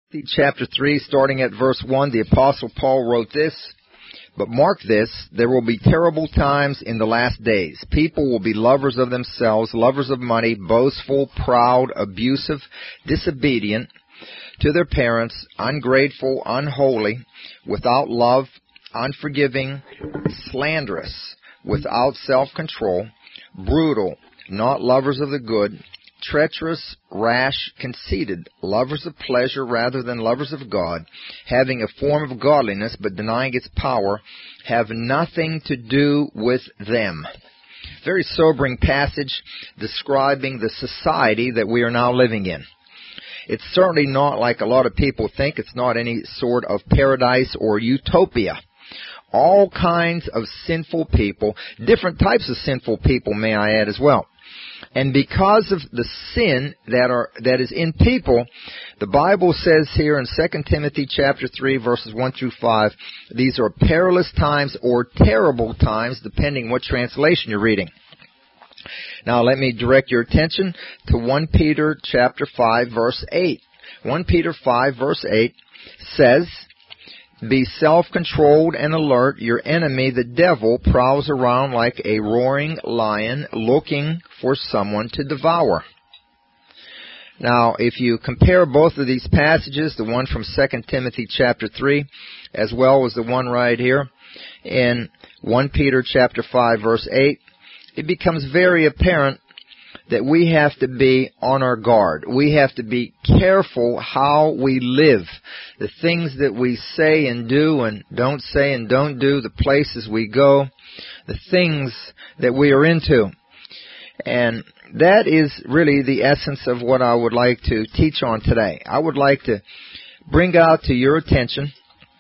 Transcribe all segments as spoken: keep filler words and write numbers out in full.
Chapter three, starting at verse one, the Apostle Paul wrote this, "But mark this, there will be terrible times in the last days. People will be lovers of themselves, lovers of money, boastful, proud, abusive, disobedient to their parents, ungrateful, unholy, without love, unforgiving, slanderous, without self-control, brutal, not lovers of the good, treacherous, rash, conceited, lovers of pleasure rather than lovers of God, having a form of godliness but denying its power, have nothing to do with them." Very sobering passage describing the society that we are now living in. It's certainly not like a lot of people think. It's not any sort of paradise or utopia. All kinds of sinful people, different types of sinful people, may I add as well. And because of the sin that are that is in people, the Bible says here in Second Timothy chapter three, verses one through five, these are perilous times or terrible times, depending what translation you're reading. Now let me direct your attention to First Peter chapter five, verse eight. First Peter five, verse eight says, "Be self-controlled and alert. Your enemy, the devil, prowls around like a roaring lion looking for someone to devour." Now, if you compare both of these passages, the one from Second Timothy chapter three, as well as the one right here in First Peter chapter five, verse eight, it becomes very apparent that we have to be on our guard. We have to be careful how we live. The things that we say and do and don't say and don't do, the places we go, the things that we are into. And that is really the essence of what I would like to teach on today. I would like to bring out to your attention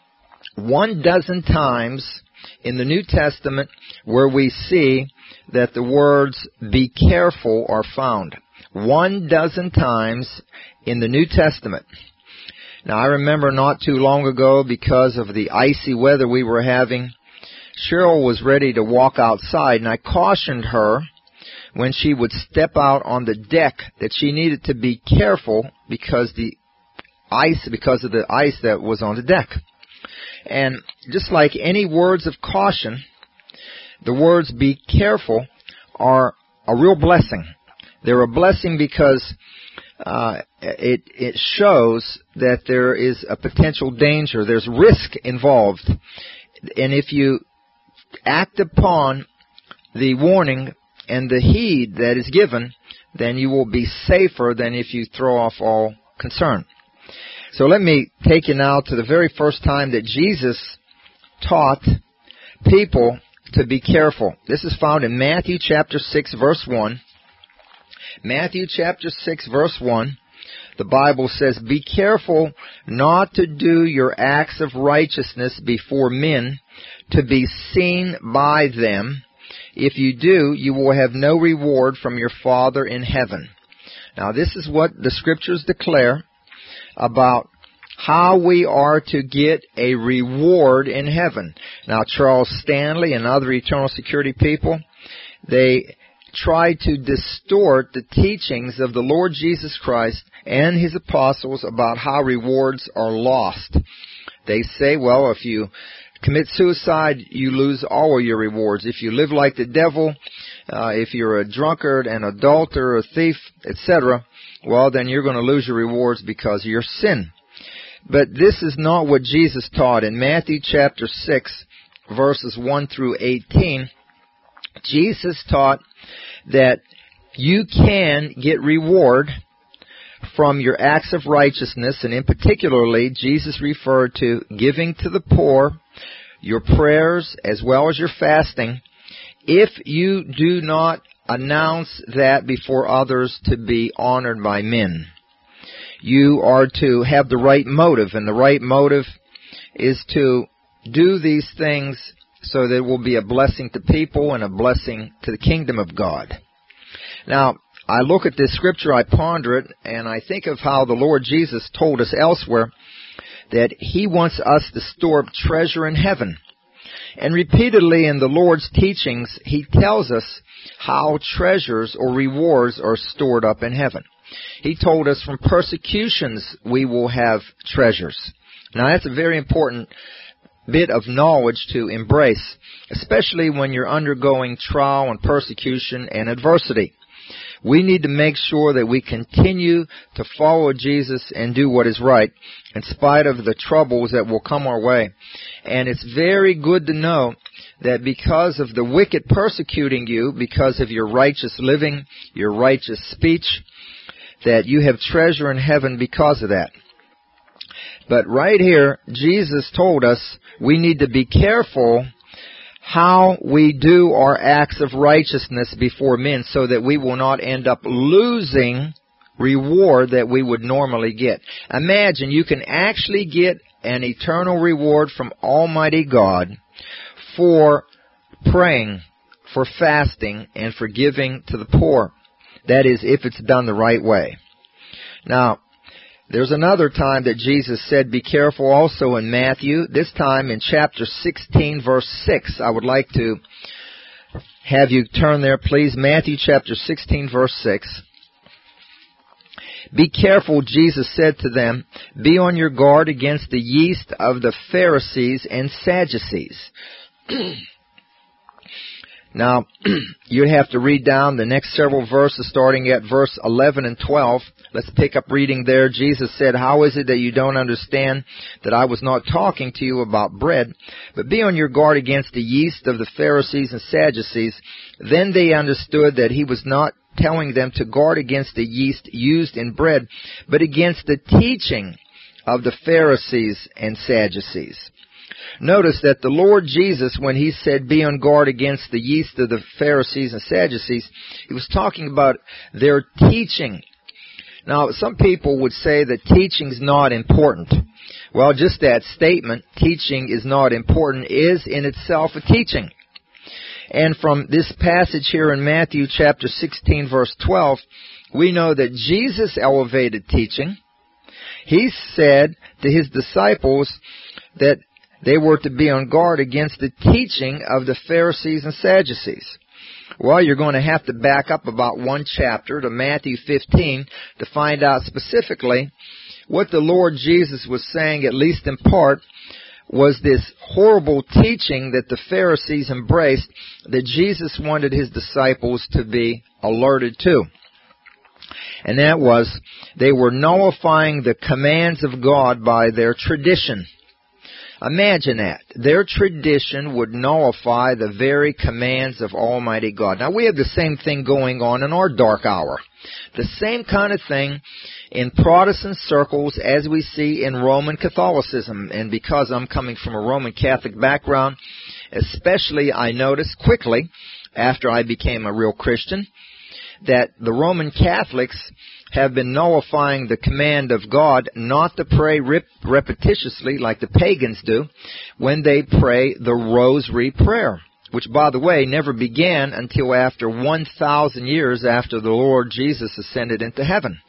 one dozen times in the New Testament where we see that the words "be careful" are found. One dozen times in the New Testament. Now, I remember not too long ago, because of the icy weather we were having, Cheryl was ready to walk outside, and I cautioned her when she would step out on the deck that she needed to be careful because the ice, because of the ice that was on the deck. And just like any words of caution, the words "be careful" are a real blessing. They're a blessing because uh, it, it shows that there is a potential danger. There's risk involved. And if you act upon the warning and the heed that is given, then you will be safer than if you throw off all concern. So let me take you now to the very first time that Jesus taught people to be careful. This is found in Matthew chapter six, verse one. Matthew chapter six, verse one. The Bible says, "Be careful not to do your acts of righteousness before men, to be seen by them. If you do, you will have no reward from your Father in heaven." Now, this is what the Scriptures declare about how we are to get a reward in heaven. Now, Charles Stanley and other eternal security people, they try to distort the teachings of the Lord Jesus Christ and His apostles about how rewards are lost. They say, well, if you commit suicide, you lose all of your rewards. If you live like the devil, uh, if you're a drunkard, an adulterer, a thief, et cetera, well, then you're going to lose your rewards because of your sin. But this is not what Jesus taught. In Matthew chapter six, verses one through eighteen, Jesus taught that you can get reward from your acts of righteousness, and in particularly, Jesus referred to giving to the poor, your prayers, as well as your fasting, if you do not announce that before others to be honored by men. You are to have the right motive, and the right motive is to do these things so that it will be a blessing to people and a blessing to the kingdom of God. Now, I look at this scripture, I ponder it, and I think of how the Lord Jesus told us elsewhere that He wants us to store up treasure in heaven. And repeatedly in the Lord's teachings, He tells us how treasures or rewards are stored up in heaven. He told us from persecutions we will have treasures. Now that's a very important bit of knowledge to embrace, especially when you're undergoing trial and persecution and adversity. We need to make sure that we continue to follow Jesus and do what is right in spite of the troubles that will come our way. And it's very good to know that because of the wicked persecuting you, because of your righteous living, your righteous speech, that you have treasure in heaven because of that. But right here, Jesus told us we need to be careful how we do our acts of righteousness before men so that we will not end up losing reward that we would normally get. Imagine you can actually get an eternal reward from Almighty God for praying, for fasting, and for giving to the poor. That is, if it's done the right way. Now, there's another time that Jesus said, be careful also in Matthew, this time in chapter sixteen, verse six. I would like to have you turn there, please. Matthew chapter sixteen, verse six. Be careful, Jesus said to them, be on your guard against the yeast of the Pharisees and Sadducees. Now, you have to read down the next several verses starting at verse eleven and twelve. Let's pick up reading there. Jesus said, how is it that you don't understand that I was not talking to you about bread? But be on your guard against the yeast of the Pharisees and Sadducees. Then they understood that he was not telling them to guard against the yeast used in bread, but against the teaching of the Pharisees and Sadducees. Notice that the Lord Jesus, when he said, be on guard against the yeast of the Pharisees and Sadducees, he was talking about their teaching. Now, some people would say that teaching is not important. Well, just that statement, teaching is not important, is in itself a teaching. And from this passage here in Matthew chapter sixteen, verse twelve, we know that Jesus elevated teaching. He said to his disciples that they were to be on guard against the teaching of the Pharisees and Sadducees. Well, you're going to have to back up about one chapter to Matthew fifteen to find out specifically what the Lord Jesus was saying, at least in part, was this horrible teaching that the Pharisees embraced that Jesus wanted his disciples to be alerted to. And that was, they were nullifying the commands of God by their tradition. Imagine that. Their tradition would nullify the very commands of Almighty God. Now, we have the same thing going on in our dark hour. The same kind of thing in Protestant circles as we see in Roman Catholicism. And because I'm coming from a Roman Catholic background, especially I noticed quickly after I became a real Christian that the Roman Catholics have been nullifying the command of God not to pray rep- repetitiously like the pagans do when they pray the Rosary Prayer, which, by the way, never began until after one thousand years after the Lord Jesus ascended into heaven.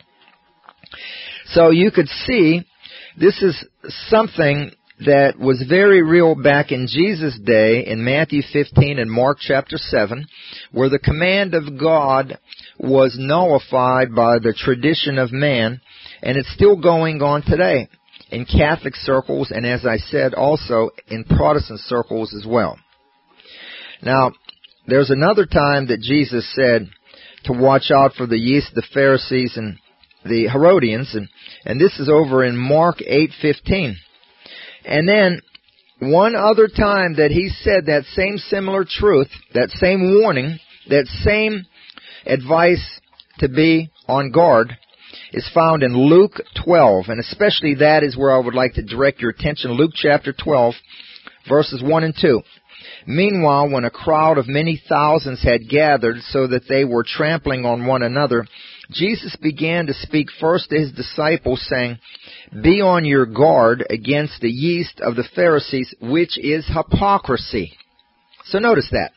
So you could see this is something that was very real back in Jesus' day in Matthew fifteen and Mark chapter seven, where the command of God was nullified by the tradition of man, and it's still going on today in Catholic circles and, as I said, also in Protestant circles as well. Now, there's another time that Jesus said to watch out for the yeast of the Pharisees and the Herodians, and, and this is over in Mark eight fifteen. And then one other time that he said that same similar truth, that same warning, that same advice to be on guard is found in Luke twelve, and especially that is where I would like to direct your attention. Luke chapter twelve, verses one and two. Meanwhile, when a crowd of many thousands had gathered so that they were trampling on one another, Jesus began to speak first to his disciples, saying, be on your guard against the yeast of the Pharisees, which is hypocrisy. So notice that.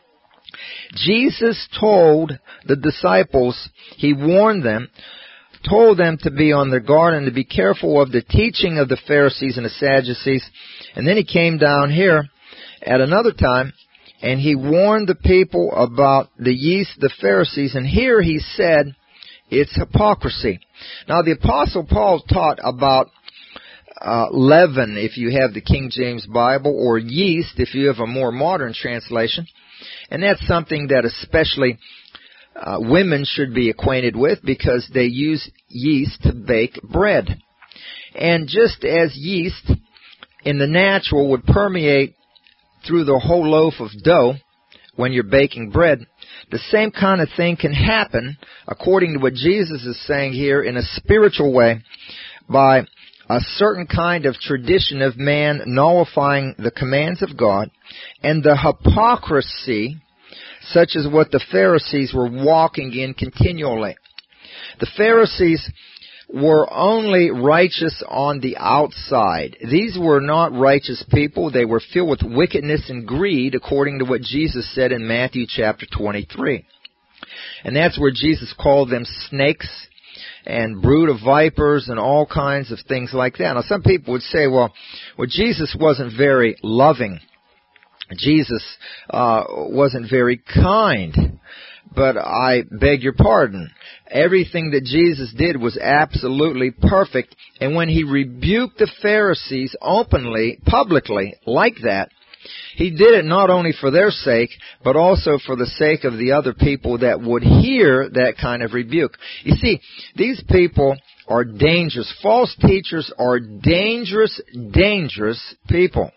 Jesus told the disciples, he warned them, told them to be on their guard and to be careful of the teaching of the Pharisees and the Sadducees. And then he came down here at another time and he warned the people about the yeast of the Pharisees. And here he said, It's hypocrisy. Now, the Apostle Paul taught about uh, leaven, if you have the King James Bible, or yeast, if you have a more modern translation. And that's something that especially uh, women should be acquainted with, because they use yeast to bake bread. And just as yeast in the natural would permeate through the whole loaf of dough when you're baking bread, the same kind of thing can happen, according to what Jesus is saying here, in a spiritual way, by a certain kind of tradition of man nullifying the commands of God, and the hypocrisy, such as what the Pharisees were walking in continually. The Pharisees were only righteous on the outside. These were not righteous people. They were filled with wickedness and greed, according to what Jesus said in Matthew chapter twenty-three. And that's where Jesus called them snakes and brood of vipers and all kinds of things like that. Now, some people would say, well, well, Jesus wasn't very loving. Jesus uh, wasn't very kind. But I beg your pardon. Everything that Jesus did was absolutely perfect. And when he rebuked the Pharisees openly, publicly, like that, he did it not only for their sake, but also for the sake of the other people that would hear that kind of rebuke. You see, these people are dangerous. False teachers are dangerous, dangerous people.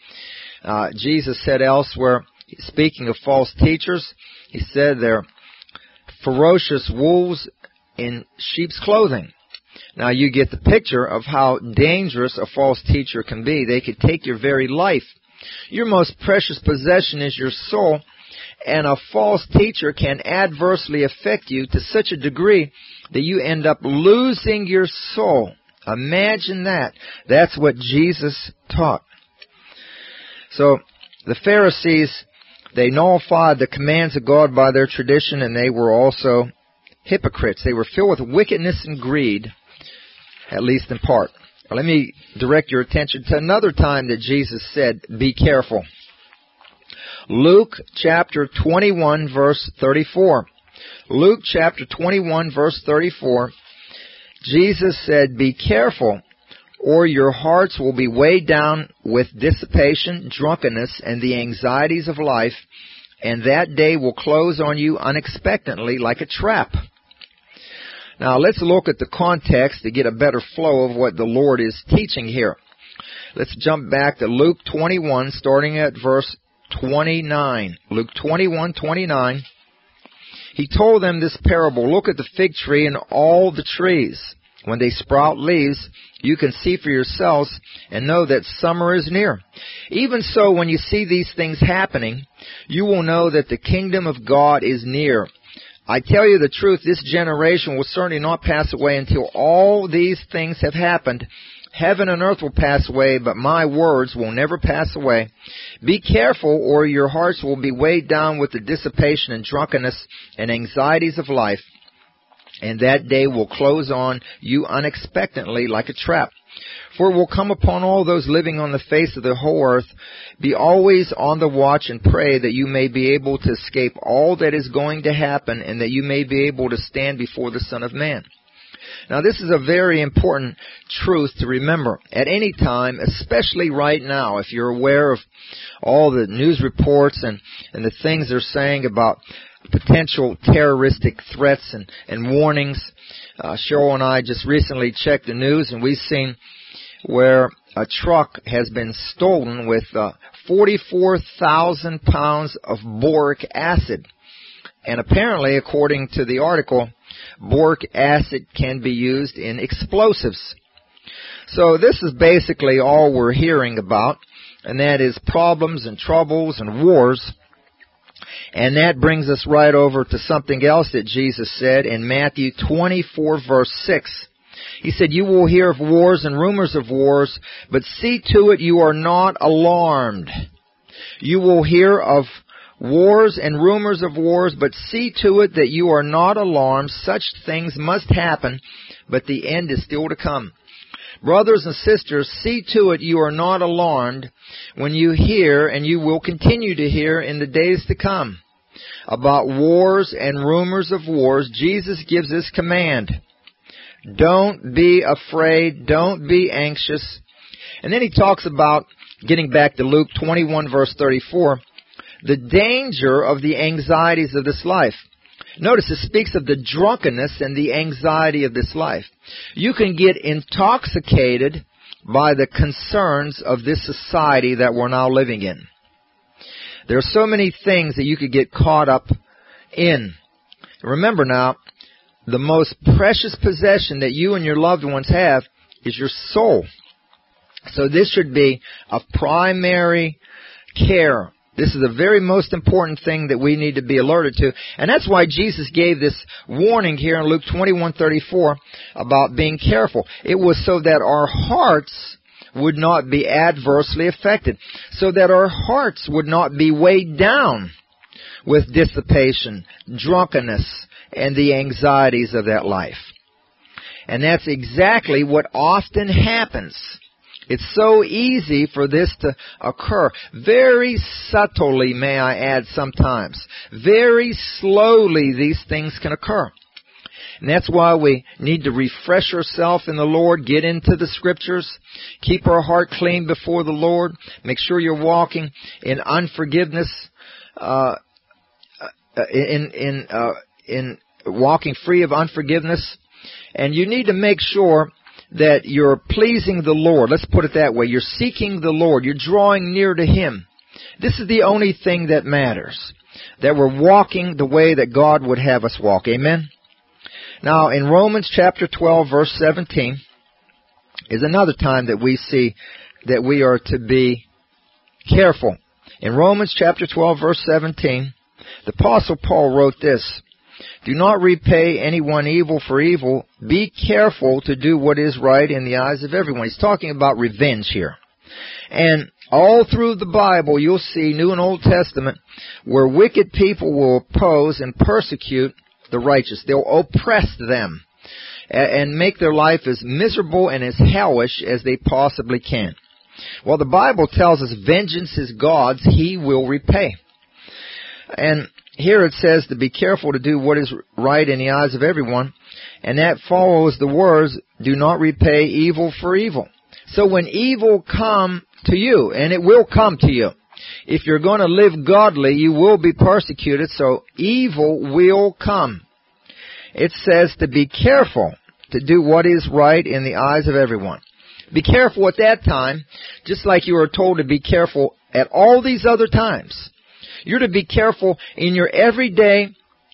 Uh, Jesus said elsewhere, speaking of false teachers, he said they're ferocious wolves in sheep's clothing. Now you get the picture of how dangerous a false teacher can be. They could take your very life. Your most precious possession is your soul, and a false teacher can adversely affect you to such a degree that you end up losing your soul. Imagine that. That's what Jesus taught. So the Pharisees, they nullified the commands of God by their tradition, and they were also hypocrites. They were filled with wickedness and greed, at least in part. Now, let me direct your attention to another time that Jesus said, be careful. Luke chapter twenty-one, verse thirty-four. Luke chapter twenty-one, verse thirty-four. Jesus said, be careful, or your hearts will be weighed down with dissipation, drunkenness, and the anxieties of life, and that day will close on you unexpectedly like a trap. Now, let's look at the context to get a better flow of what the Lord is teaching here. Let's jump back to Luke twenty-one, starting at verse twenty-nine. Luke twenty-one, twenty-nine. He told them this parable, look at the fig tree and all the trees. When they sprout leaves, you can see for yourselves and know that summer is near. Even so, when you see these things happening, you will know that the kingdom of God is near. I tell you the truth, this generation will certainly not pass away until all these things have happened. Heaven and earth will pass away, but my words will never pass away. Be careful, or your hearts will be weighed down with the dissipation and drunkenness and anxieties of life, and that day will close on you unexpectedly like a trap. For it will come upon all those living on the face of the whole earth. Be always on the watch and pray that you may be able to escape all that is going to happen, and that you may be able to stand before the Son of Man. Now, this is a very important truth to remember at any time, especially right now, if you're aware of all the news reports and, and the things they're saying about potential terroristic threats and, and warnings. Uh, Cheryl and I just recently checked the news, and we've seen where a truck has been stolen with uh, forty-four thousand pounds of boric acid. And apparently, according to the article, boric acid can be used in explosives. So this is basically all we're hearing about, and that is problems and troubles and wars. And that brings us right over to something else that Jesus said in Matthew twenty-four, verse six. He said, you will hear of wars and rumors of wars, but see to it you are not alarmed. You will hear of wars and rumors of wars, but see to it that you are not alarmed. Such things must happen, but the end is still to come. Brothers and sisters, see to it you are not alarmed when you hear, and you will continue to hear in the days to come. about wars and rumors of wars, Jesus gives this command. Don't be afraid. Don't be anxious. And then he talks about, getting back to Luke twenty-one, verse thirty-four, the danger of the anxieties of this life. Notice it speaks of the drunkenness and the anxiety of this life. You can get intoxicated by the concerns of this society that we're now living in. There are so many things that you could get caught up in. Remember now, the most precious possession that you and your loved ones have is your soul. So this should be a primary care. This is the very most important thing that we need to be alerted to. And that's why Jesus gave this warning here in Luke twenty-one thirty-four about being careful. It was so that our hearts would not be adversely affected, so that our hearts would not be weighed down with dissipation, drunkenness, and the anxieties of that life. And that's exactly what often happens. It's so easy for this to occur. Very subtly, may I add sometimes. Very slowly these things can occur. And that's why we need to refresh ourselves in the Lord, get into the Scriptures, keep our heart clean before the Lord, make sure you're walking in unforgiveness, uh, in, in, uh, in walking free of unforgiveness. And you need to make sure that you're pleasing the Lord. Let's put it that way. You're seeking the Lord. You're drawing near to Him. This is the only thing that matters, that we're walking the way that God would have us walk. Amen? Now, in Romans chapter twelve, verse seventeen, is another time that we see that we are to be careful. In Romans chapter twelve, verse seventeen, the Apostle Paul wrote this, "Do not repay anyone evil for evil. Be careful to do what is right in the eyes of everyone." He's talking about revenge here. And all through the Bible, you'll see, New and Old Testament, where wicked people will oppose and persecute the righteous. They'll oppress them and make their life as miserable and as hellish as they possibly can. Well, the Bible tells us vengeance is God's. He will repay. And here it says to be careful to do what is right in the eyes of everyone. And that follows the words, do not repay evil for evil. So when evil come to you, and it will come to you, if you're going to live godly, you will be persecuted, so evil will come. It says to be careful to do what is right in the eyes of everyone. Be careful at that time, just like you were told to be careful at all these other times. You're to be careful in your everyday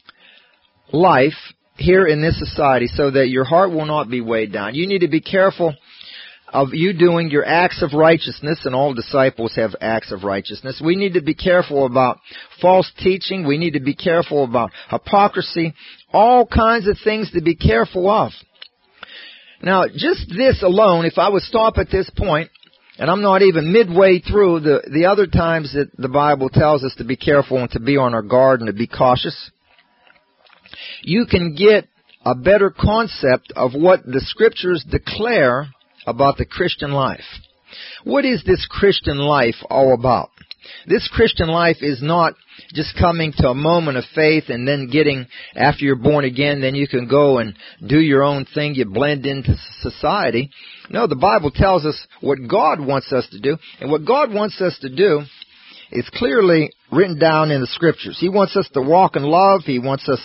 life here in this society so that your heart will not be weighed down. You need to be careful of you doing your acts of righteousness, and all disciples have acts of righteousness. We need to be careful about false teaching. We need to be careful about hypocrisy. All kinds of things to be careful of. Now, just this alone, if I would stop at this point, and I'm not even midway through the, the other times that the Bible tells us to be careful and to be on our guard and to be cautious, you can get a better concept of what the Scriptures declare about the Christian life. What is this Christian life all about? This Christian life is not just coming to a moment of faith and then getting, after you're born again, then you can go and do your own thing, you blend into society. No, the Bible tells us what God wants us to do, and what God wants us to do is clearly written down in the Scriptures. He wants us to walk in love. He wants us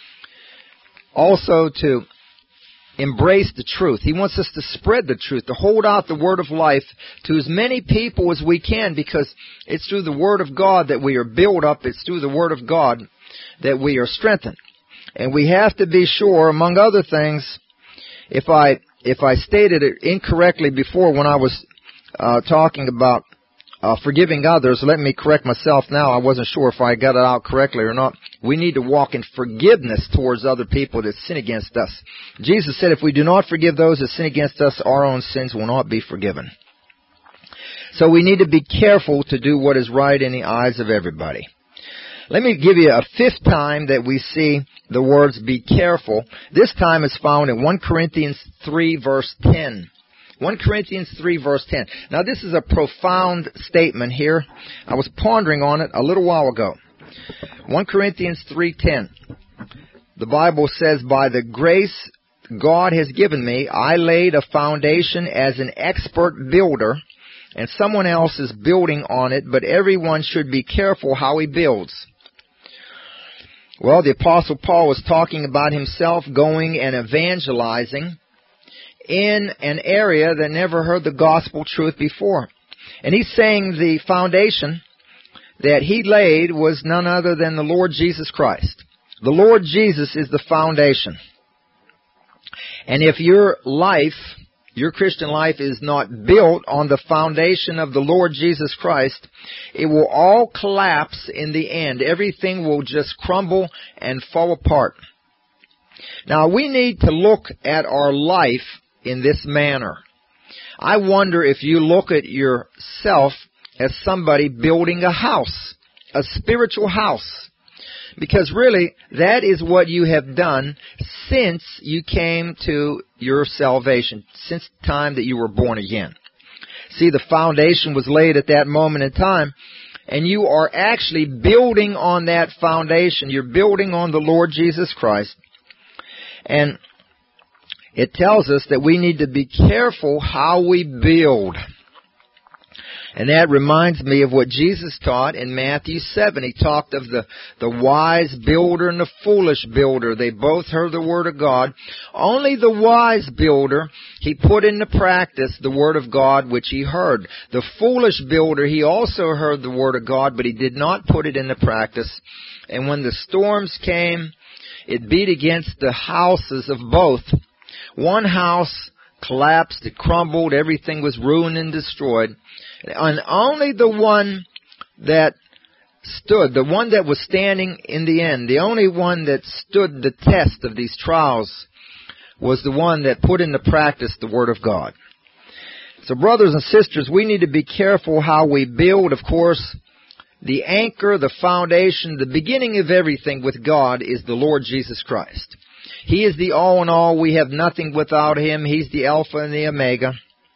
also to embrace the truth. He wants us to spread the truth, to hold out the word of life to as many people as we can, because it's through the word of God that we are built up. It's through the word of God that we are strengthened. And we have to be sure, among other things, if I if I stated it incorrectly before when I was uh, talking about uh, forgiving others, let me correct myself now. I wasn't sure if I got it out correctly or not. We need to walk in forgiveness towards other people that sin against us. Jesus said if we do not forgive those that sin against us, our own sins will not be forgiven. So we need to be careful to do what is right in the eyes of everybody. Let me give you a fifth time that we see the words be careful. This time is found in First Corinthians three, verse ten. First Corinthians three, verse ten. Now, this is a profound statement here. I was pondering on it a little while ago. First Corinthians three ten. The Bible says, by the grace God has given me, I laid a foundation as an expert builder, and someone else is building on it, but everyone should be careful how he builds. Well, the Apostle Paul was talking about himself going and evangelizing in an area that never heard the gospel truth before. And he's saying the foundation that he laid was none other than the Lord Jesus Christ. The Lord Jesus is the foundation. And if your life, your Christian life, is not built on the foundation of the Lord Jesus Christ, it will all collapse in the end. Everything will just crumble and fall apart. Now, we need to look at our life in this manner. I wonder if you look at yourself as somebody building a house, a spiritual house. Because really, that is what you have done since you came to your salvation, since the time that you were born again. See, the foundation was laid at that moment in time, and you are actually building on that foundation. You're building on the Lord Jesus Christ. And it tells us that we need to be careful how we build. And that reminds me of what Jesus taught in Matthew seven. He talked of the, the wise builder and the foolish builder. They both heard the Word of God. Only the wise builder, he put into practice the Word of God which he heard. The foolish builder, he also heard the Word of God, but he did not put it into practice. And when the storms came, it beat against the houses of both. One house collapsed, it crumbled, everything was ruined and destroyed. And only the one that stood, the one that was standing in the end, the only one that stood the test of these trials was the one that put into practice the Word of God. So brothers and sisters, we need to be careful how we build. Of course, the anchor, the foundation, the beginning of everything with God is the Lord Jesus Christ. He is the all in all. We have nothing without Him. He's the Alpha and the Omega.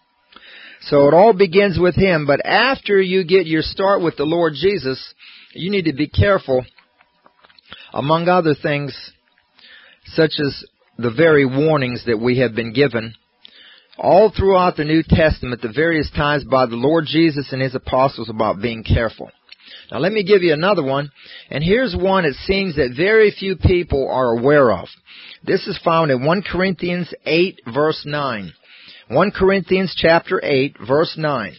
So it all begins with Him. But after you get your start with the Lord Jesus, you need to be careful, among other things, such as the very warnings that we have been given all throughout the New Testament, the various times by the Lord Jesus and His apostles about being careful. Now let me give you another one. And here's one it seems that very few people are aware of. This is found in First Corinthians eight, verse nine. First Corinthians chapter eight, verse nine.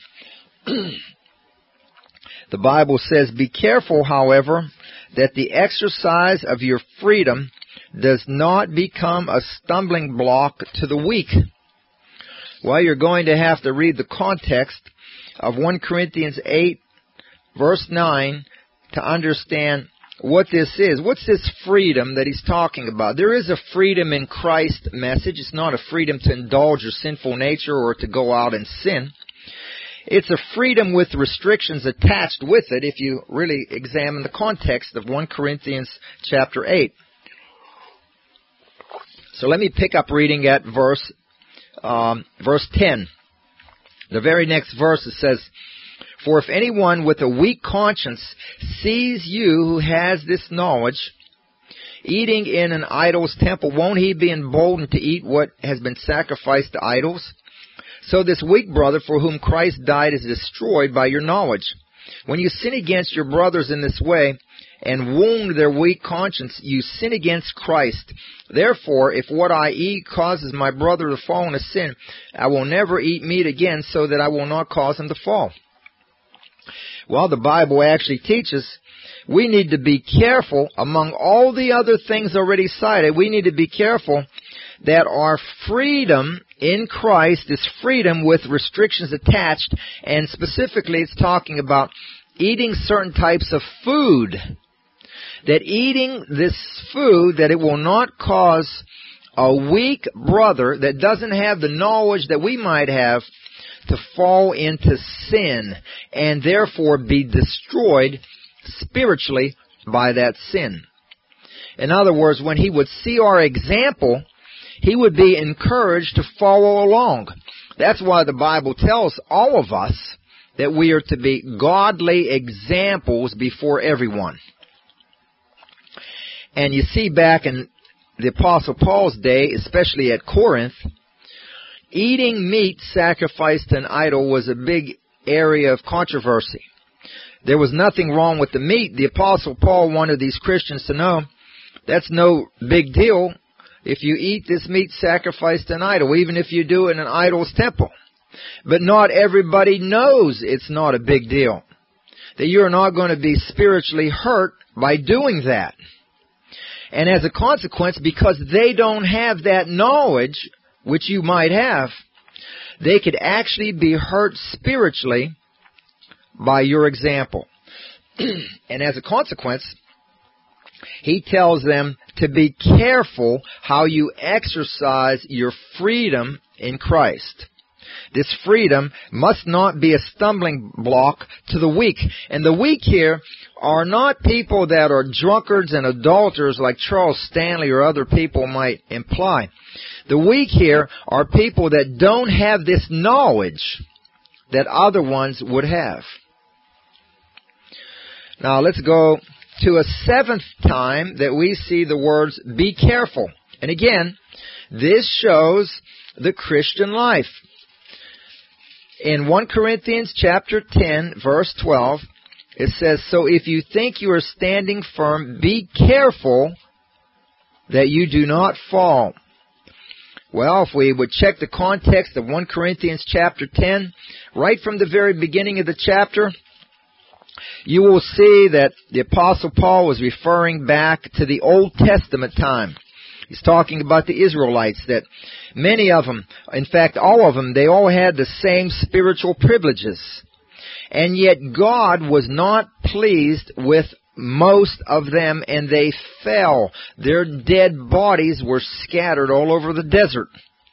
The Bible says, be careful, however, that the exercise of your freedom does not become a stumbling block to the weak. Well, you're going to have to read the context of First Corinthians eight, verse nine, to understand what this is. What's this freedom that he's talking about? There is a freedom in Christ's message. It's not a freedom to indulge your sinful nature or to go out and sin. It's a freedom with restrictions attached with it if you really examine the context of First Corinthians chapter eight. So let me pick up reading at verse um, verse ten. The very next verse it says, for if anyone with a weak conscience sees you who has this knowledge, eating in an idol's temple, won't he be emboldened to eat what has been sacrificed to idols? So this weak brother for whom Christ died is destroyed by your knowledge. When you sin against your brothers in this way and wound their weak conscience, you sin against Christ. Therefore, if what I eat causes my brother to fall into sin, I will never eat meat again so that I will not cause him to fall. Well, the Bible actually teaches we need to be careful, among all the other things already cited, we need to be careful that our freedom in Christ is freedom with restrictions attached, and specifically it's talking about eating certain types of food. That eating this food, that it will not cause a weak brother that doesn't have the knowledge that we might have to fall into sin and therefore be destroyed spiritually by that sin. In other words, when he would see our example, he would be encouraged to follow along. That's why the Bible tells all of us that we are to be godly examples before everyone. And you see back in the Apostle Paul's day, especially at Corinth, eating meat sacrificed to an idol was a big area of controversy. There was nothing wrong with the meat. The Apostle Paul wanted these Christians to know that's no big deal if you eat this meat sacrificed to an idol, even if you do it in an idol's temple. But not everybody knows it's not a big deal, that you're not going to be spiritually hurt by doing that. And as a consequence, because they don't have that knowledge, which you might have, they could actually be hurt spiritually by your example. And as a consequence, he tells them to be careful how you exercise your freedom in Christ. This freedom must not be a stumbling block to the weak. And the weak here are not people that are drunkards and adulterers like Charles Stanley or other people might imply. The weak here are people that don't have this knowledge that other ones would have. Now let's go to a seventh time that we see the words, be careful. And again, this shows the Christian life. In First Corinthians chapter ten, verse twelve, it says, so if you think you are standing firm, be careful that you do not fall. Well, if we would check the context of First Corinthians chapter ten, right from the very beginning of the chapter, you will see that the Apostle Paul was referring back to the Old Testament time. He's talking about the Israelites, that many of them, in fact all of them, they all had the same spiritual privileges. And yet God was not pleased with most of them, and they fell. Their dead bodies were scattered all over the desert.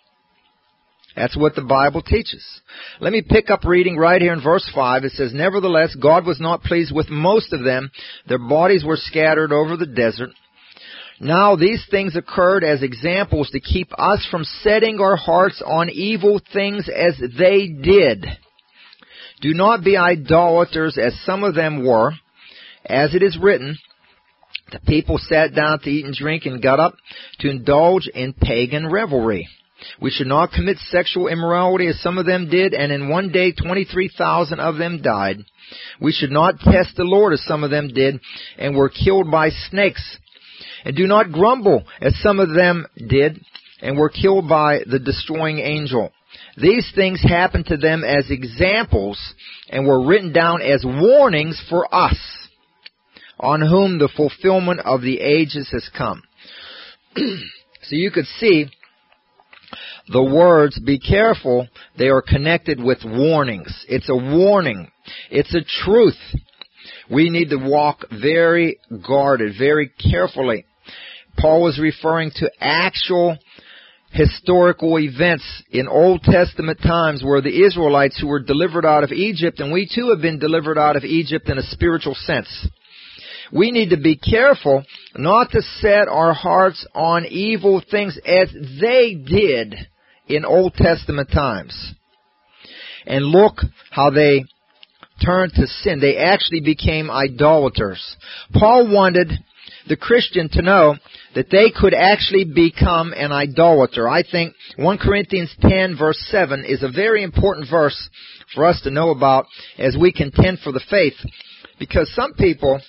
That's what the Bible teaches. Let me pick up reading right here in verse five. It says, nevertheless, God was not pleased with most of them. Their bodies were scattered over the desert. Now these things occurred as examples to keep us from setting our hearts on evil things as they did. Do not be idolaters as some of them were. As it is written, the people sat down to eat and drink and got up to indulge in pagan revelry. We should not commit sexual immorality as some of them did, and in one day twenty-three thousand of them died. We should not test the Lord as some of them did, and were killed by snakes. And do not grumble as some of them did, and were killed by the destroying angel. These things happened to them as examples, and were written down as warnings for us, on whom the fulfillment of the ages has come. So you could see the words, be careful, they are connected with warnings. It's a warning. It's a truth. We need to walk very guarded, very carefully. Paul was referring to actual historical events in Old Testament times where the Israelites who were delivered out of Egypt, and we too have been delivered out of Egypt in a spiritual sense. We need to be careful not to set our hearts on evil things as they did in Old Testament times. And look how they turned to sin. They actually became idolaters. Paul wanted the Christian to know that they could actually become an idolater. I think First Corinthians ten verse seven is a very important verse for us to know about as we contend for the faith, because some people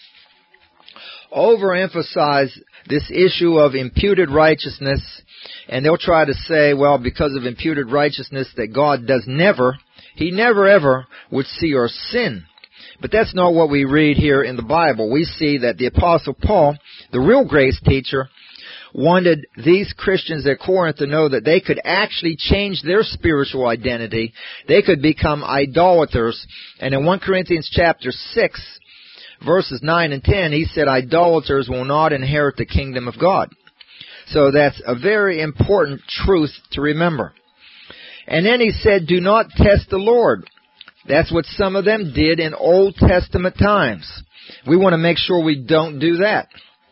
overemphasize this issue of imputed righteousness, and they'll try to say, well, because of imputed righteousness, that God does never, He never ever would see our sin. But that's not what we read here in the Bible. We see that the Apostle Paul, the real grace teacher, wanted these Christians at Corinth to know that they could actually change their spiritual identity. They could become idolaters. And in First Corinthians chapter six, verses nine and ten, he said, idolaters will not inherit the kingdom of God. So that's a very important truth to remember. And then he said, do not test the Lord. That's what some of them did in Old Testament times. We want to make sure we don't do that.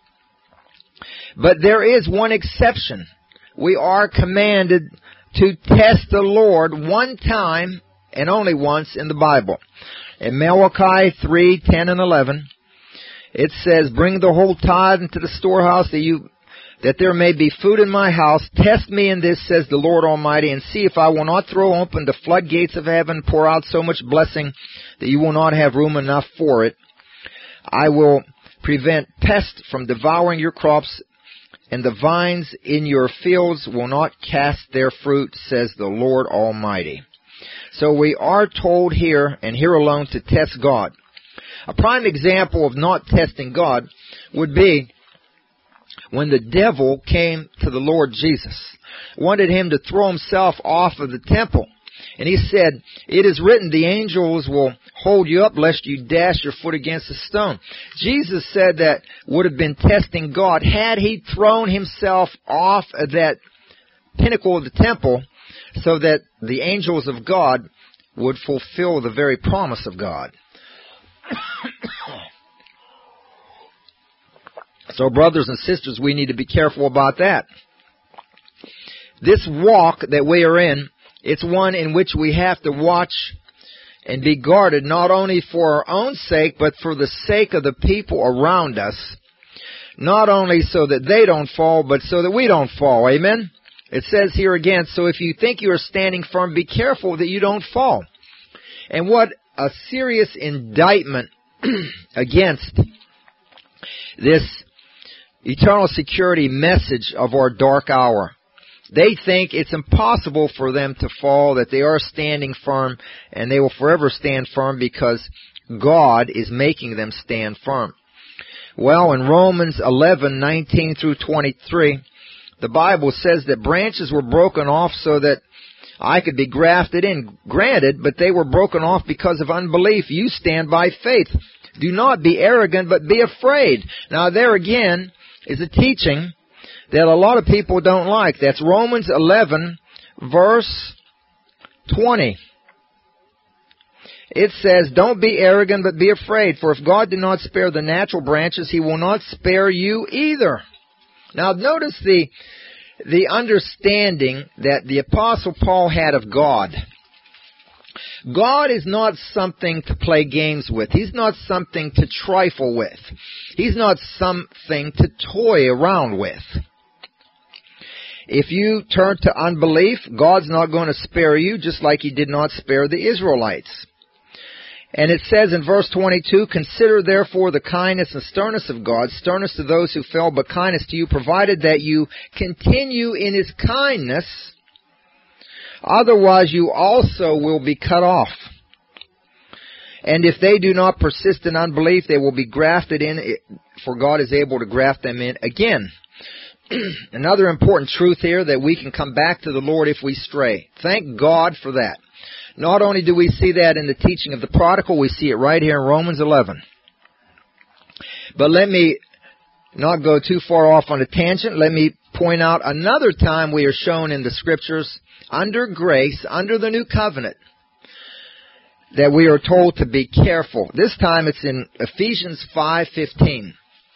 But there is one exception. We are commanded to test the Lord one time and only once in the Bible. In Malachi three, ten and eleven, It says, bring the whole tithe into the storehouse that you, that there may be food in my house. Test me in this, says the Lord Almighty, and see if I will not throw open the floodgates of heaven, pour out so much blessing that you will not have room enough for it. I will prevent pests from devouring your crops, and the vines in your fields will not cast their fruit, says the Lord Almighty. So we are told here, and here alone, to test God. A prime example of not testing God would be when the devil came to the Lord Jesus, wanted him to throw himself off of the temple. And he said, it is written, the angels will hold you up lest you dash your foot against a stone. Jesus said that would have been testing God had he thrown himself off of that pinnacle of the temple so that the angels of God would fulfill the very promise of God. So, brothers and sisters, we need to be careful about that. This walk that we are in, it's one in which we have to watch and be guarded, not only for our own sake, but for the sake of the people around us. Not only so that they don't fall, but so that we don't fall. Amen? It says here again, so if you think you are standing firm, be careful that you don't fall. And what a serious indictment against this eternal security message of our dark hour. They think it's impossible for them to fall, that they are standing firm, and they will forever stand firm because God is making them stand firm. Well, in Romans eleven, nineteen through twenty-three, the Bible says that branches were broken off so that I could be grafted in. Granted, but they were broken off because of unbelief. You stand by faith. Do not be arrogant, but be afraid. Now, there again is a teaching that a lot of people don't like. That's Romans eleven, verse twenty. It says, don't be arrogant, but be afraid. For if God did not spare the natural branches, He will not spare you either. Now, notice the the understanding that the Apostle Paul had of God. God is not something to play games with. He's not something to trifle with. He's not something to toy around with. If you turn to unbelief, God's not going to spare you, just like He did not spare the Israelites. And it says in verse twenty-two, consider therefore the kindness and sternness of God, sternness to those who fell, but kindness to you, provided that you continue in His kindness. Otherwise you also will be cut off. And if they do not persist in unbelief, they will be grafted in, for God is able to graft them in again. Another important truth here, that we can come back to the Lord if we stray. Thank God for that. Not only do we see that in the teaching of the prodigal, we see it right here in Romans eleven. But let me not go too far off on a tangent. Let me point out another time we are shown in the Scriptures, under grace, under the new covenant, that we are told to be careful. This time it's in Ephesians five fifteen.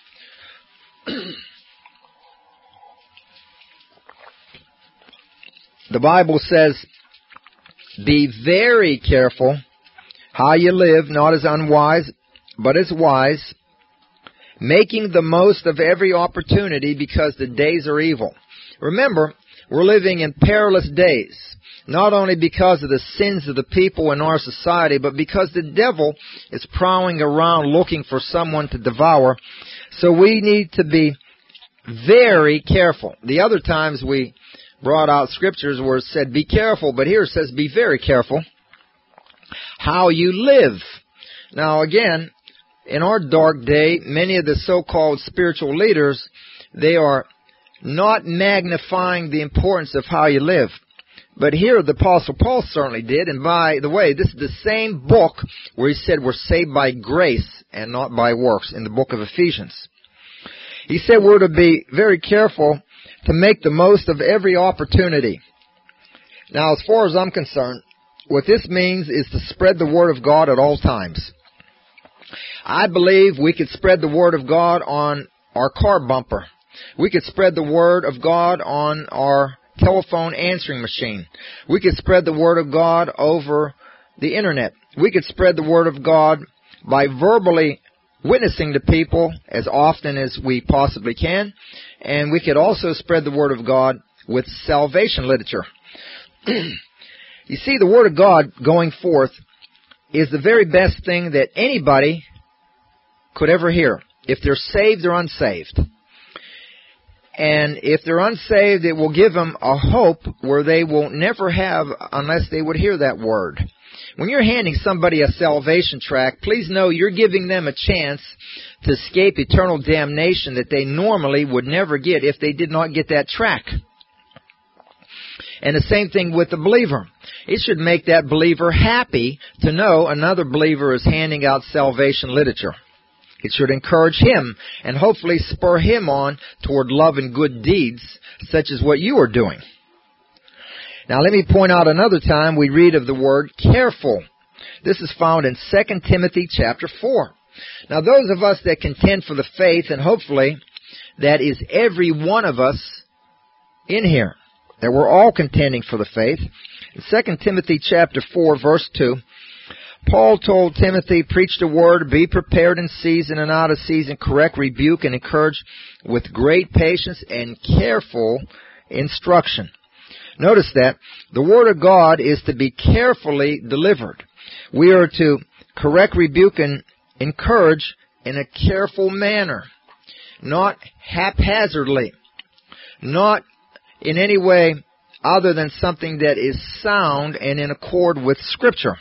The Bible says, be very careful how you live, not as unwise, but as wise, making the most of every opportunity because the days are evil. Remember, we're living in perilous days, not only because of the sins of the people in our society, but because the devil is prowling around looking for someone to devour. So we need to be very careful. The other times we brought out scriptures where it said be careful, but here it says be very careful how you live. Now again, in our dark day, many of the so-called spiritual leaders, they are not magnifying the importance of how you live. But here the Apostle Paul certainly did, and by the way, this is the same book where he said we're saved by grace and not by works, in the book of Ephesians. He said we're to be very careful to make the most of every opportunity. Now, as far as I'm concerned, what this means is to spread the Word of God at all times. I believe we could spread the Word of God on our car bumper. We could spread the Word of God on our telephone answering machine. We could spread the Word of God over the Internet. We could spread the Word of God by verbally witnessing to people as often as we possibly can. And we could also spread the Word of God with salvation literature. You see, the Word of God going forth is the very best thing that anybody could ever hear, if they're saved or unsaved. And if they're unsaved, it will give them a hope where they will never have unless they would hear that Word. When you're handing somebody a salvation tract, please know you're giving them a chance to escape eternal damnation that they normally would never get if they did not get that tract. And the same thing with the believer. It should make that believer happy to know another believer is handing out salvation literature. It should encourage him and hopefully spur him on toward love and good deeds, such as what you are doing. Now let me point out another time we read of the word careful. This is found in Second Timothy chapter four. Now those of us that contend for the faith, and hopefully that is every one of us in here, that we're all contending for the faith. In Second Timothy chapter four, verse two, Paul told Timothy, preach the word, be prepared in season and out of season, correct, rebuke, and encourage with great patience and careful instruction. Notice that the Word of God is to be carefully delivered. We are to correct, rebuke, and encourage in a careful manner, not haphazardly, not in any way other than something that is sound and in accord with Scripture.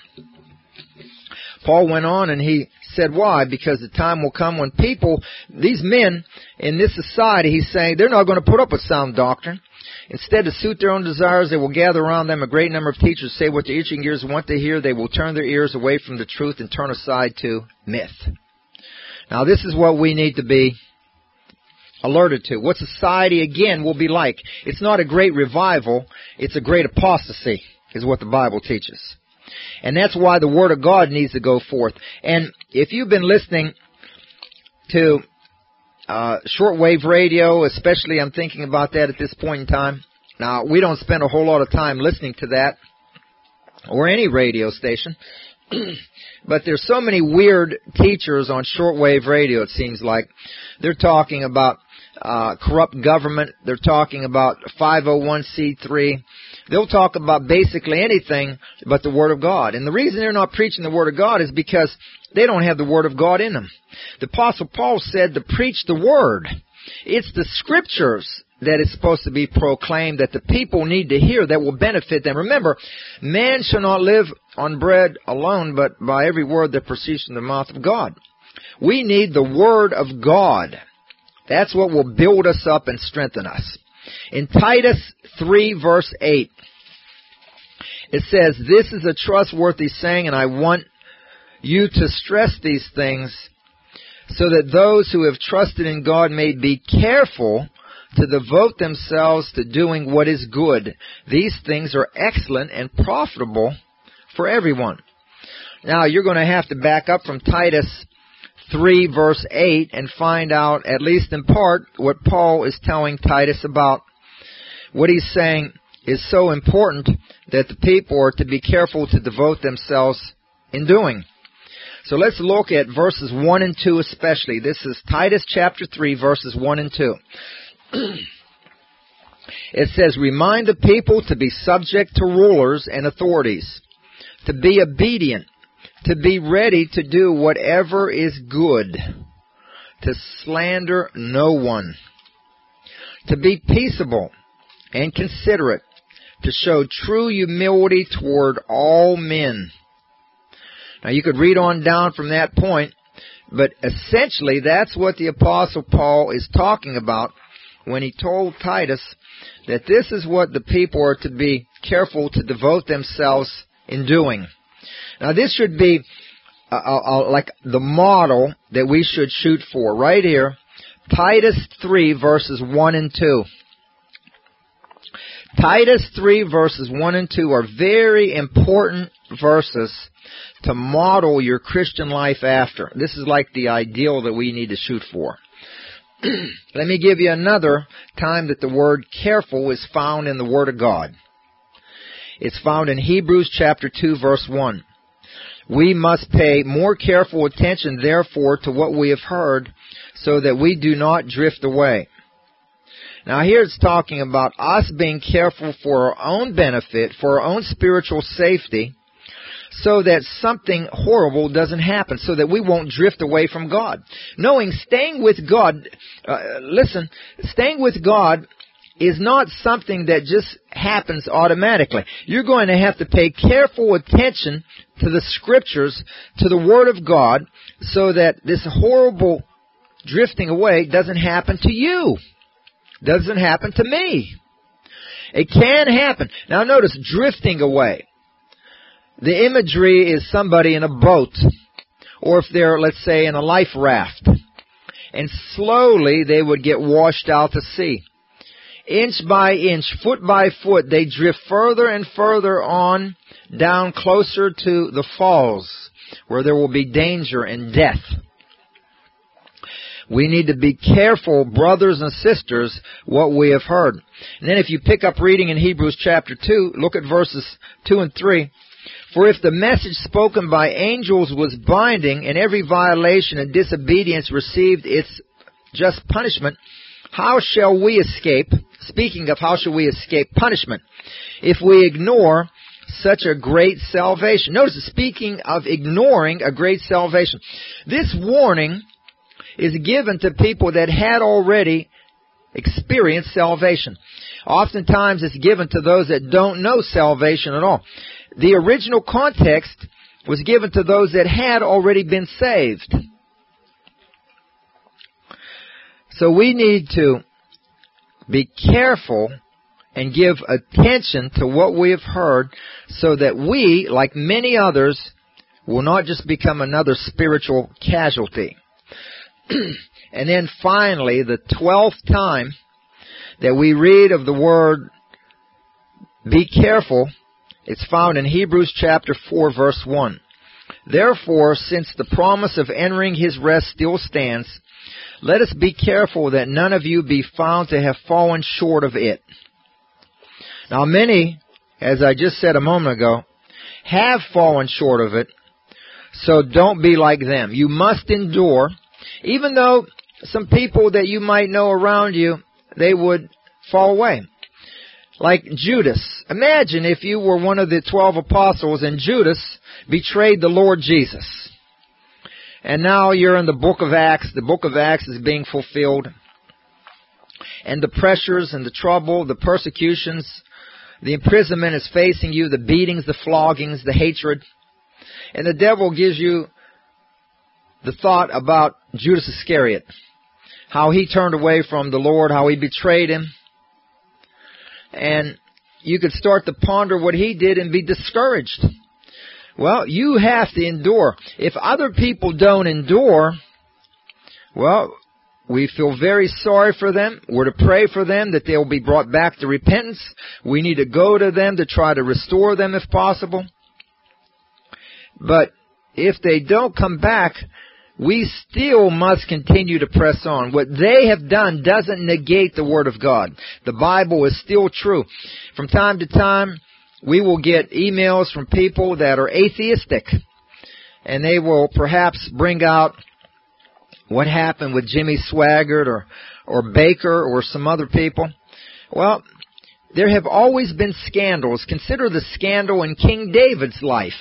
Paul went on and he said, why? Because the time will come when people, these men in this society, he's saying, they're not going to put up with sound doctrine. Instead, to suit their own desires, they will gather around them a great number of teachers, say what their itching ears want to hear. They will turn their ears away from the truth and turn aside to myth. Now, this is what we need to be alerted to. What society, again, will be like. It's not a great revival. It's a great apostasy, is what the Bible teaches. And that's why the Word of God needs to go forth. And if you've been listening to uh shortwave radio, especially, I'm thinking about that at this point in time. Now, we don't spend a whole lot of time listening to that or any radio station. But there's so many weird teachers on shortwave radio, it seems like. They're talking about uh corrupt government. They're talking about five oh one c three. They'll talk about basically anything but the Word of God. And the reason they're not preaching the Word of God is because they don't have the Word of God in them. The Apostle Paul said to preach the Word. It's the Scriptures that is supposed to be proclaimed that the people need to hear that will benefit them. Remember, man shall not live on bread alone, but by every word that proceeds from the mouth of God. We need the Word of God. That's what will build us up and strengthen us. In Titus three, verse eight, it says, this is a trustworthy saying, and I want you to stress these things so that those who have trusted in God may be careful to devote themselves to doing what is good. These things are excellent and profitable for everyone. Now, you're going to have to back up from Titus three, verse eight, and find out, at least in part, what Paul is telling Titus about. What he's saying is so important that the people are to be careful to devote themselves in doing. So let's look at verses one and two especially. This is Titus chapter three, verses one and two. It says, remind the people to be subject to rulers and authorities, to be obedient, to be ready to do whatever is good, to slander no one, to be peaceable and considerate, to show true humility toward all men. Now you could read on down from that point, but essentially that's what the Apostle Paul is talking about when he told Titus that this is what the people are to be careful to devote themselves in doing. Now this should be uh, uh, like the model that we should shoot for right here. Titus three, verses one and two. Titus three, verses one and two are very important verses to model your Christian life after. This is like the ideal that we need to shoot for. Let me give you another time that the word careful is found in the Word of God. It's found in Hebrews chapter two, verse one. We must pay more careful attention, therefore, to what we have heard, so that we do not drift away. Now here it's talking about us being careful for our own benefit, for our own spiritual safety, so that something horrible doesn't happen, so that we won't drift away from God. Knowing staying with God, uh, listen, staying with God is not something that just happens automatically. You're going to have to pay careful attention to the Scriptures, to the Word of God, so that this horrible drifting away doesn't happen to you. Doesn't happen to me. It can happen. Now notice, drifting away. The imagery is somebody in a boat, or if they're, let's say, in a life raft, and slowly they would get washed out to sea. Inch by inch, foot by foot, they drift further and further on, down closer to the falls, where there will be danger and death. We need to be careful, brothers and sisters, what we have heard. And then if you pick up reading in Hebrews chapter two, look at verses two and three. For if the message spoken by angels was binding, and every violation and disobedience received its just punishment, how shall we escape, speaking of how shall we escape punishment, if we ignore such a great salvation? Notice, speaking of ignoring a great salvation, this warning is given to people that had already experienced salvation. Oftentimes it's given to those that don't know salvation at all. The original context was given to those that had already been saved. So we need to be careful and give attention to what we have heard, so that we, like many others, will not just become another spiritual casualty. And then finally, the twelfth time that we read of the word be careful, it's found in Hebrews chapter four, verse one. Therefore, since the promise of entering his rest still stands, let us be careful that none of you be found to have fallen short of it. Now many, as I just said a moment ago, have fallen short of it, so don't be like them. You must endure, even though some people that you might know around you, they would fall away. Like Judas. Imagine if you were one of the twelve apostles and Judas betrayed the Lord Jesus. And now you're in the book of Acts. The book of Acts is being fulfilled. And the pressures and the trouble, the persecutions, the imprisonment is facing you, the beatings, the floggings, the hatred. And the devil gives you the thought about Judas Iscariot. How he turned away from the Lord, how he betrayed him. And you could start to ponder what he did and be discouraged. Well, you have to endure. If other people don't endure, well, we feel very sorry for them. We're to pray for them that they'll be brought back to repentance. We need to go to them to try to restore them if possible. But if they don't come back, we still must continue to press on. What they have done doesn't negate the Word of God. The Bible is still true. From time to time, we will get emails from people that are atheistic, and they will perhaps bring out what happened with Jimmy Swaggart or, or Baker or some other people. Well, there have always been scandals. Consider the scandal in King David's life.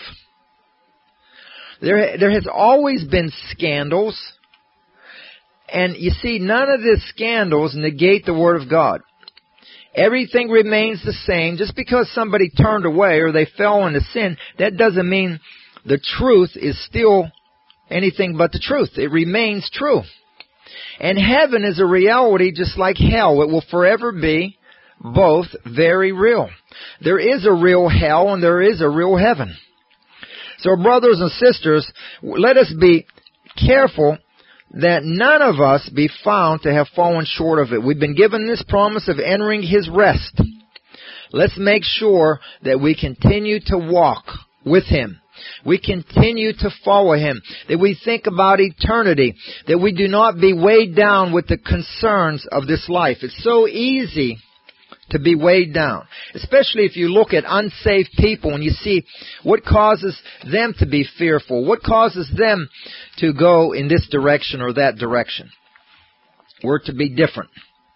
There, there has always been scandals, and you see, none of the scandals negate the Word of God. Everything remains the same. Just because somebody turned away or they fell into sin, that doesn't mean the truth is still anything but the truth. It remains true. And heaven is a reality just like hell. It will forever be both very real. There is a real hell and there is a real heaven. So brothers and sisters, let us be careful that none of us be found to have fallen short of it. We've been given this promise of entering His rest. Let's make sure that we continue to walk with Him. We continue to follow Him. That we think about eternity. That we do not be weighed down with the concerns of this life. It's so easy to be weighed down. Especially if you look at unsaved people and you see what causes them to be fearful, what causes them to go in this direction or that direction. We're to be different.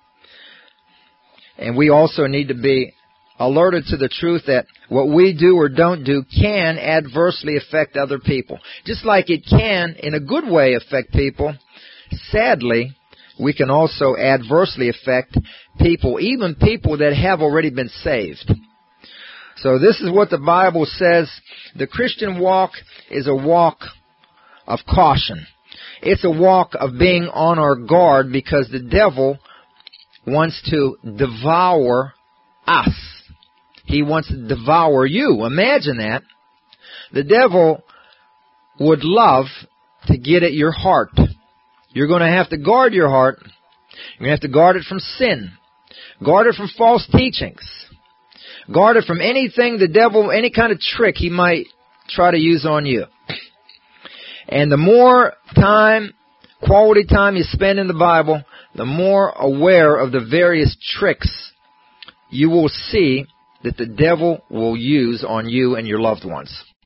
And we also need to be alerted to the truth that what we do or don't do can adversely affect other people. Just like it can, in a good way, affect people, sadly, we can also adversely affect people, even people that have already been saved. So this is what the Bible says. The Christian walk is a walk of caution. It's a walk of being on our guard because the devil wants to devour us. He wants to devour you. Imagine that. The devil would love to get at your heart. You're going to have to guard your heart. You're going to have to guard it from sin. Guard it from false teachings. Guard it from anything the devil, any kind of trick he might try to use on you. And the more time, quality time you spend in the Bible, the more aware of the various tricks you will see that the devil will use on you and your loved ones.